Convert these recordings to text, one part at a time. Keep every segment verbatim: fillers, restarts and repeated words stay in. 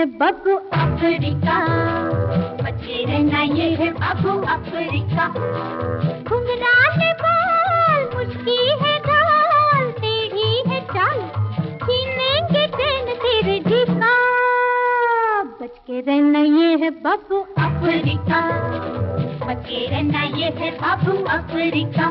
है बाबू अफ्रीका, बचे रहना ये है बाबू अफ्रीका। घुंघराल बाल, मुश्की है गाल, टेढ़ी है चाल, छीनेंगे चैन तेरे जी का। बच के रहना ये है बाबू अफ्रीका, बचे रहना ये है बाबू अफ्रीका।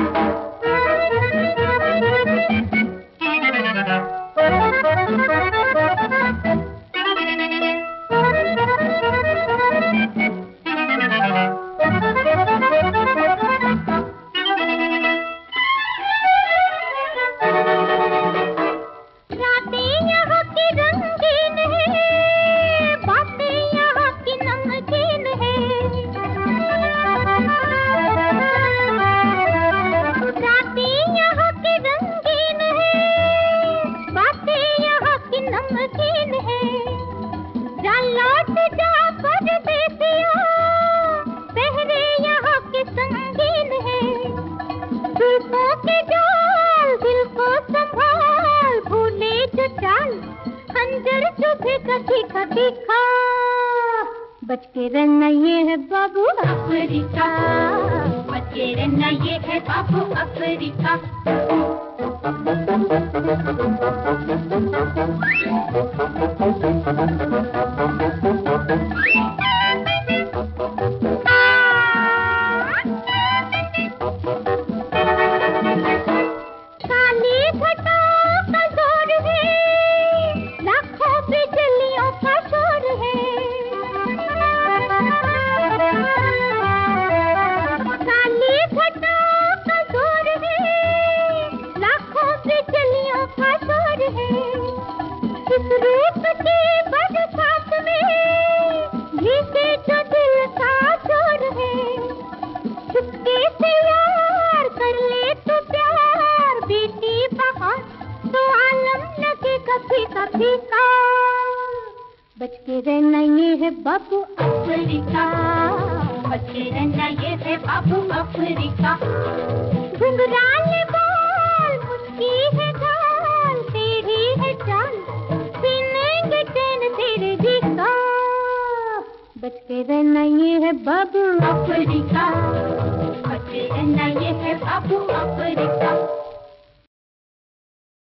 बच के रहना ये है बाबू अफ्रीका, बच के रहना ये है बाबू अफ्रीका। बच के रहना ये है बाबू अफ्रीका, बच के रहना ये है बाबू अफ्रीका। घुंघराल बाल, मुश्की है गाल, टेढ़ी है चाल, छीनेंगे चैन तेरे जी का। बच के रहना ये है बाबू अफ्रीका, बच के रहना ये है बाबू अफ्रीका।